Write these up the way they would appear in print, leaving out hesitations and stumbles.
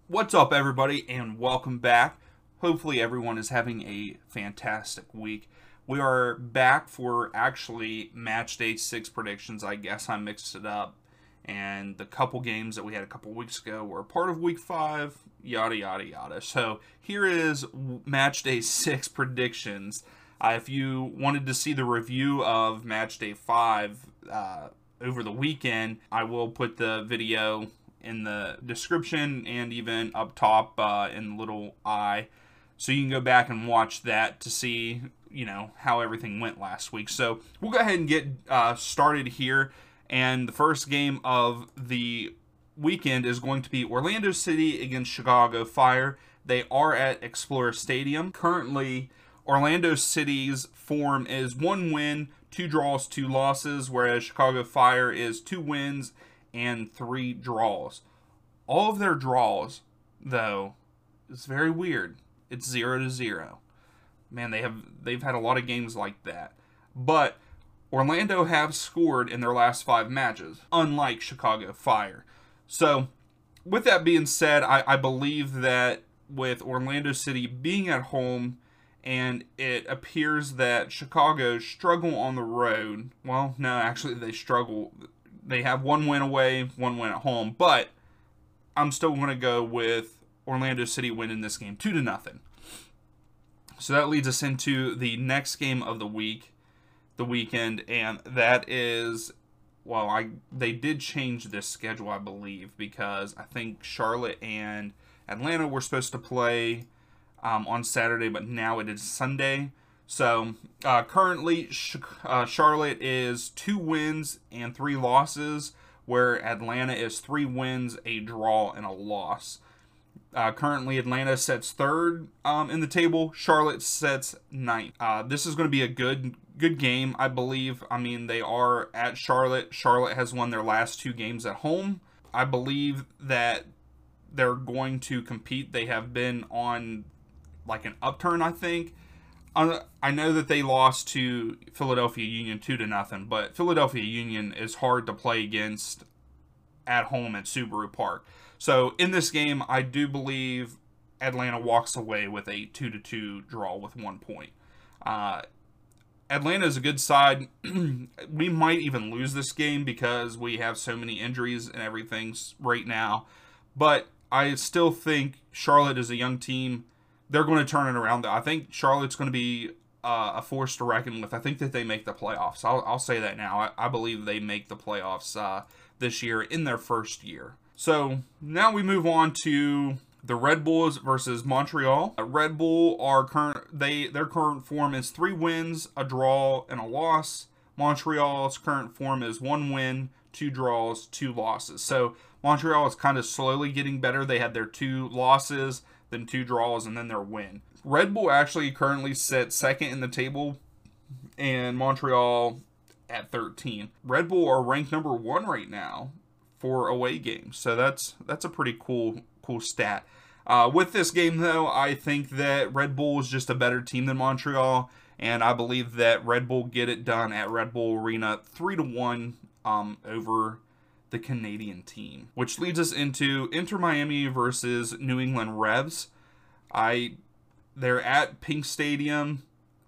What's up, everybody, and welcome back. Hopefully everyone is having a fantastic week. We are back for actually match day 6 predictions. I guess I mixed it up, and the couple games that we had a couple weeks ago were part of week 5, yada yada yada. So here is match day 6 predictions. If you wanted to see the review of match day 5 over the weekend, I will put the video in the description and even up top in the little eye, so you can go back and watch that to see, how everything went last week. So we'll go ahead and get started here, and the first game of the weekend is going to be Orlando City against Chicago Fire. They are at Explorer Stadium. Currently, Orlando City's form is 1 win, 2 draws, 2 losses, whereas Chicago Fire is 2 wins and 3 draws. All of their draws, though, is very weird. It's 0-0. Man, they've had a lot of games like that. But Orlando have scored in their last 5 matches, unlike Chicago Fire. So, with that being said, I believe that with Orlando City being at home, and it appears that Chicago struggle on the road. Well, no, actually they struggle. They have 1 win away, 1 win at home, but I'm still going to go with Orlando City winning this game 2-0. So that leads us into the next game of the weekend, and that is, they did change this schedule, I believe, because I think Charlotte and Atlanta were supposed to play on Saturday, but now it is Sunday. So, currently, Charlotte is 2 wins and 3 losses, where Atlanta is 3 wins, a draw, and a loss. Currently, Atlanta sits 3rd in the table. Charlotte sits 9th. This is going to be a good game, I believe. I mean, they are at Charlotte. Charlotte has won their last 2 games at home. I believe that they're going to compete. They have been on like an upturn, I think. I know that they lost to Philadelphia Union 2-0, but Philadelphia Union is hard to play against at home at Subaru Park. So in this game, I do believe Atlanta walks away with a 2-2 draw with 1 point. Atlanta is a good side. We might even lose this game because we have so many injuries and everything right now. But I still think Charlotte is a young team. They're going to turn it around. I think Charlotte's going to be a force to reckon with. I think that they make the playoffs. I'll say that now. I believe they make the playoffs this year in their first year. So now we move on to the Red Bulls versus Montreal. Red Bull their current form is 3 wins, a draw, and a loss. Montreal's current form is 1 win, 2 draws, 2 losses. So Montreal is kind of slowly getting better. They had their 2 losses, then 2 draws, and then their win. Red Bull actually currently sits 2nd in the table, and Montreal at 13. Red Bull are ranked number 1 right now for away games, so that's a pretty cool stat. With this game, though, I think that Red Bull is just a better team than Montreal, and I believe that Red Bull get it done at Red Bull Arena 3-1 over the Canadian team, which leads us into Inter Miami versus New England Revs. They're at Pink Stadium.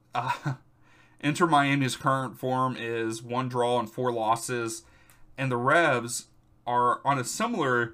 Inter Miami's current form is 1 draw and 4 losses, and the Revs are on a similar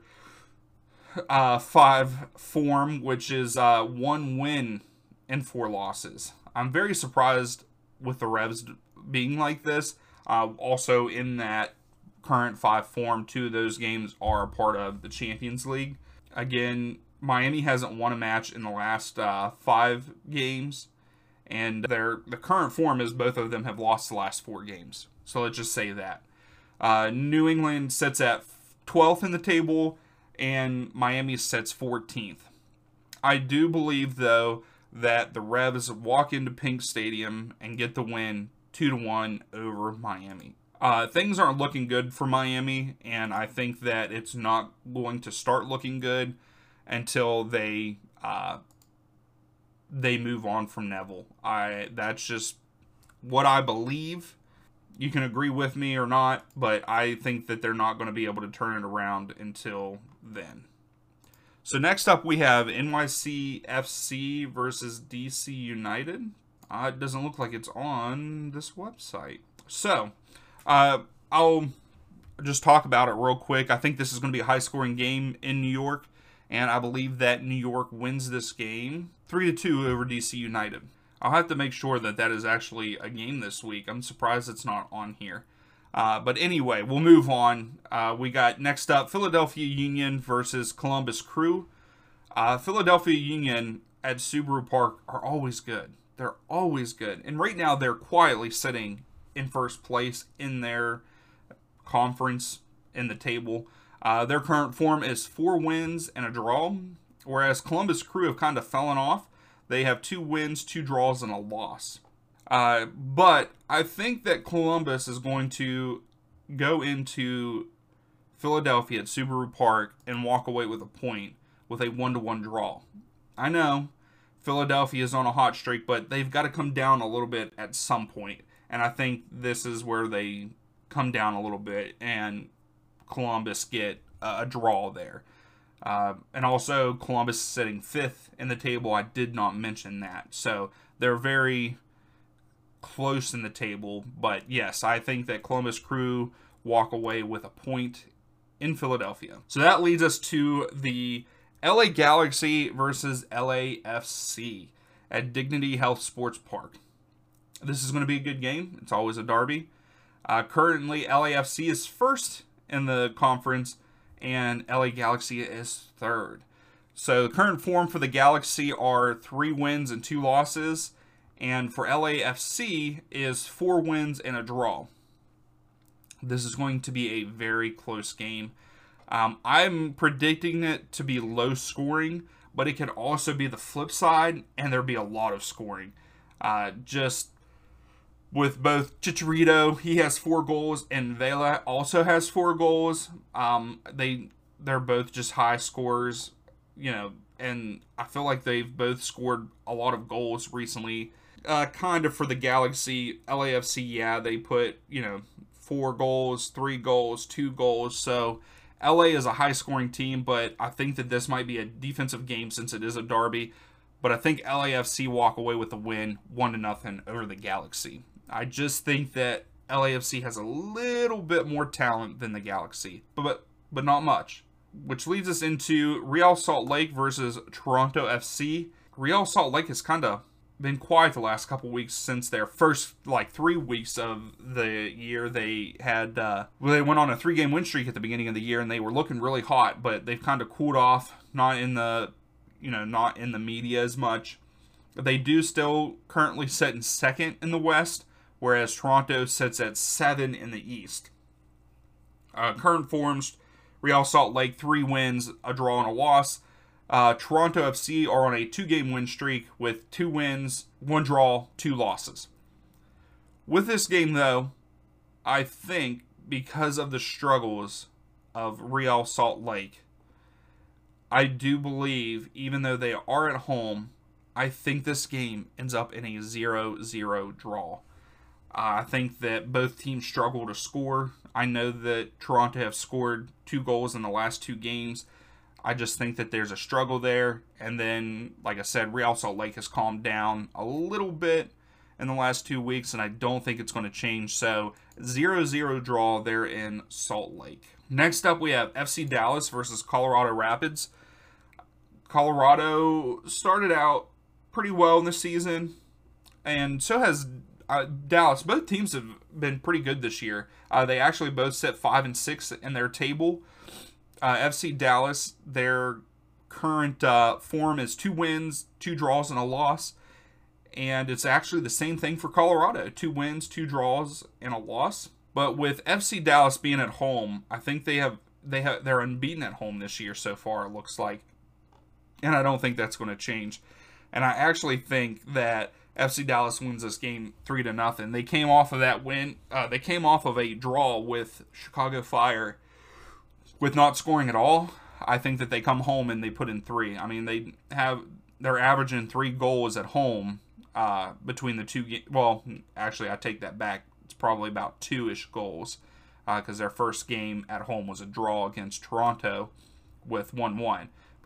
5 form, which is 1 win and 4 losses. I'm very surprised with the Revs being like this. Also, in that current 5 form, 2 of those games are part of the Champions League. Again, Miami hasn't won a match in the last 5 games, and the current form is both of them have lost the last 4 games. So let's just say that. New England sits at 12th in the table, and Miami sits 14th. I do believe, though, that the Revs walk into Pink Stadium and get the win 2-1 over Miami. Things aren't looking good for Miami, and I think that it's not going to start looking good until they move on from Neville. That's just what I believe. You can agree with me or not, but I think that they're not going to be able to turn it around until then. So next up we have NYCFC versus DC United. It doesn't look like it's on this website. So I'll just talk about it real quick. I think this is going to be a high-scoring game in New York, and I believe that New York wins this game 3-2 over DC United. I'll have to make sure that that is actually a game this week. I'm surprised it's not on here. But anyway, we'll move on. We got next up Philadelphia Union versus Columbus Crew. Philadelphia Union at Subaru Park are always good. They're always good. And right now they're quietly sitting in first place in their conference in the table. Their current form is 4 wins and a draw, whereas Columbus Crew have kind of fallen off. They have 2 wins, 2 draws, and a loss. But I think that Columbus is going to go into Philadelphia at Subaru Park and walk away with a point with a 1-1 draw. I know Philadelphia is on a hot streak, but they've got to come down a little bit at some point. And I think this is where they come down a little bit and Columbus get a draw there. And also Columbus is sitting 5th in the table. I did not mention that. So they're very close in the table. But yes, I think that Columbus Crew walk away with a point in Philadelphia. So that leads us to the LA Galaxy versus LAFC at Dignity Health Sports Park. This is going to be a good game. It's always a derby. Currently, LAFC is first in the conference, and LA Galaxy is third. So the current form for the Galaxy are 3 wins and 2 losses, and for LAFC is 4 wins and a draw. This is going to be a very close game. I'm predicting it to be low scoring, but it could also be the flip side, and there'll be a lot of scoring. Just with both Chicharito, he has 4 goals, and Vela also has 4 goals. They're both just high scorers, and I feel like they've both scored a lot of goals recently. Kind of for the Galaxy, LAFC, yeah, they put, 4 goals, 3 goals, 2 goals, so LA is a high-scoring team, but I think that this might be a defensive game since it is a derby. But I think LAFC walk away with a win, 1-0 over the Galaxy. I just think that LAFC has a little bit more talent than the Galaxy, but not much. Which leads us into Real Salt Lake versus Toronto FC. Real Salt Lake has kind of been quiet the last couple weeks since their first 3 weeks of the year. They had they went on a 3-game win streak at the beginning of the year, and they were looking really hot, but they've kind of cooled off, not in the media as much. They do still currently sit in 2nd in the West, whereas Toronto sits at 7 in the East. Current forms, Real Salt Lake 3 wins, a draw, and a loss. Toronto FC are on a 2-game win streak with 2 wins, 1 draw, 2 losses. With this game, though, I think because of the struggles of Real Salt Lake, I do believe, even though they are at home, I think this game ends up in a 0-0 draw. I think that both teams struggle to score. I know that Toronto have scored 2 goals in the last 2 games. I just think that there's a struggle there. And then, like I said, Real Salt Lake has calmed down a little bit in the last 2 weeks, and I don't think it's going to change. So 0-0 draw there in Salt Lake. Next up, we have FC Dallas versus Colorado Rapids. Colorado started out pretty well in the season, and so has Dallas. Both teams have been pretty good this year. They actually both sit 5 and 6 in their table. FC Dallas, their current form is 2 wins, 2 draws, and a loss. And it's actually the same thing for Colorado. 2 wins, 2 draws, and a loss. But with FC Dallas being at home, I think they're unbeaten at home this year so far, it looks like. And I don't think that's going to change. And I actually think that FC Dallas wins this game 3-0. They came off of that win. They came off of a draw with Chicago Fire with not scoring at all. I think that they come home and they put in 3. I mean, they're averaging 3 goals at home between the 2 games. Well, actually, I take that back. It's probably about 2-ish goals because their first game at home was a draw against Toronto with 1-1.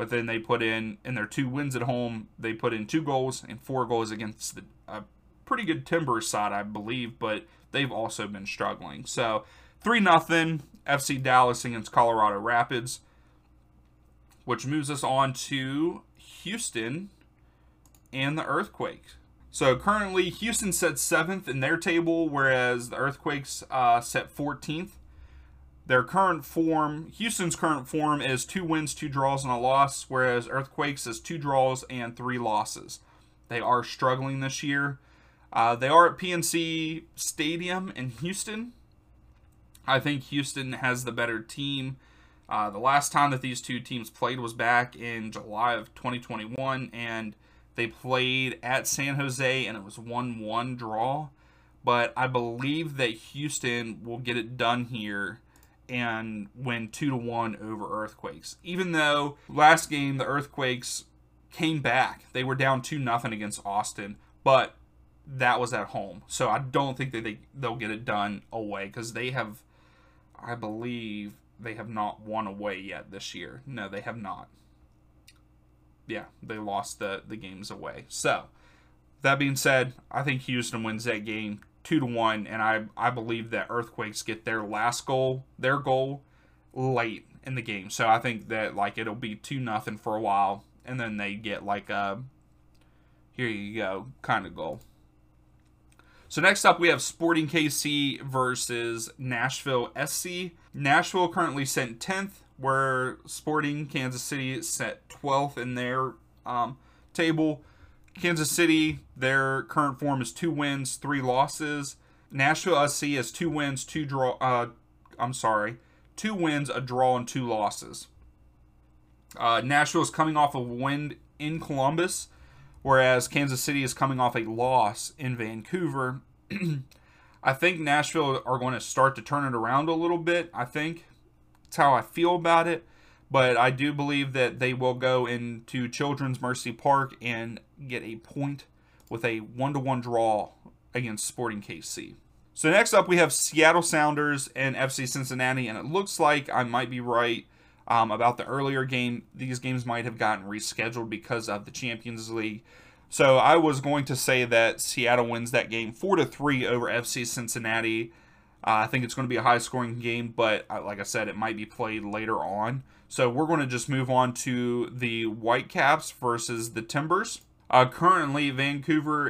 But then they put in their 2 wins at home, they put in 2 goals and 4 goals against a pretty good Timbers side, I believe, but they've also been struggling. So 3-0 FC Dallas against Colorado Rapids, which moves us on to Houston and the Earthquakes. So currently Houston set 7th in their table, whereas the Earthquakes set 14th. Their current form, Houston's current form is 2 wins, 2 draws, and a loss, whereas Earthquakes is 2 draws and 3 losses. They are struggling this year. They are at PNC Stadium in Houston. I think Houston has the better team. The last time that these two teams played was back in July of 2021, and they played at San Jose, and it was 1-1 draw. But I believe that Houston will get it done here and win 2-1 over Earthquakes. Even though last game the Earthquakes came back. They were down 2-0 against Austin, but that was at home. So I don't think that they'll get it done away, because they have, I believe, they have not won away yet this year. No, they have not. Yeah, they lost the games away. So, that being said, I think Houston wins that game 2-1, and I believe that Earthquakes get their goal late in the game. So I think that it'll be 2-0 for a while, and then they get a here you go kind of goal. So next up we have Sporting KC versus Nashville SC. Nashville currently set 10th, where Sporting Kansas City set 12th in their table. Kansas City, their current form is 2 wins, 3 losses. Nashville SC is 2 wins, 2 wins, a draw, and 2 losses. Nashville is coming off a win in Columbus, whereas Kansas City is coming off a loss in Vancouver. I think Nashville are going to start to turn it around a little bit. I think that's how I feel about it. But I do believe that they will go into Children's Mercy Park and get a point with a 1-1 draw against Sporting KC. So next up we have Seattle Sounders and FC Cincinnati, and it looks like I might be right about the earlier game. These games might have gotten rescheduled because of the Champions League. So I was going to say that Seattle wins that game 4-3 over FC Cincinnati. I think it's going to be a high-scoring game, but like I said, it might be played later on. So we're going to just move on to the Whitecaps versus the Timbers. Currently, Vancouver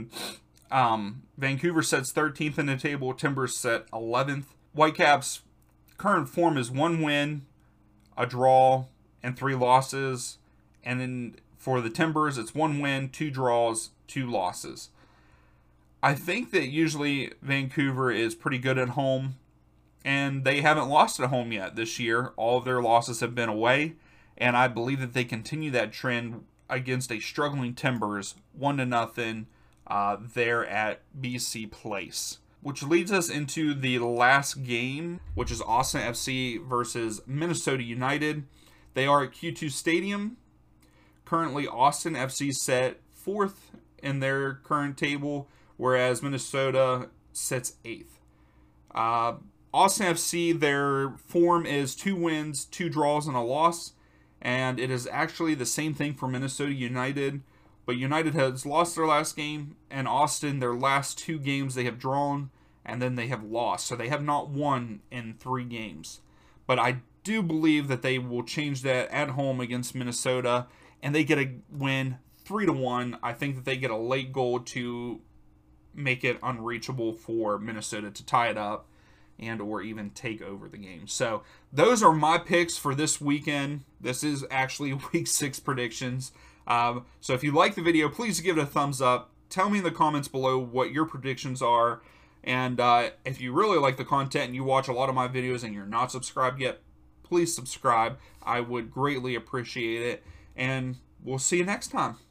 sets 13th in the table. Timbers set 11th. Whitecaps' current form is 1 win, a draw, and 3 losses. And then for the Timbers, it's 1 win, 2 draws, 2 losses. I think that usually Vancouver is pretty good at home, and they haven't lost at home yet this year. All of their losses have been away, and I believe that they continue that trend against a struggling Timbers, 1-0 there at BC Place. Which leads us into the last game, which is Austin FC versus Minnesota United. They are at Q2 Stadium. Currently, Austin FC set 4th in their current table, whereas Minnesota sits 8th. Austin FC, their form is 2 wins, 2 draws, and a loss. And it is actually the same thing for Minnesota United. But United has lost their last game, and Austin, their last 2 games they have drawn, and then they have lost. So they have not won in 3 games. But I do believe that they will change that at home against Minnesota, and they get a win 3-1. I think that they get a late goal to make it unreachable for Minnesota to tie it up and or even take over the game. So those are my picks for this weekend. This is actually week 6 predictions. So if you like the video, please give it a thumbs up. Tell me in the comments below what your predictions are. And if you really like the content and you watch a lot of my videos and you're not subscribed yet, please subscribe. I would greatly appreciate it. And we'll see you next time.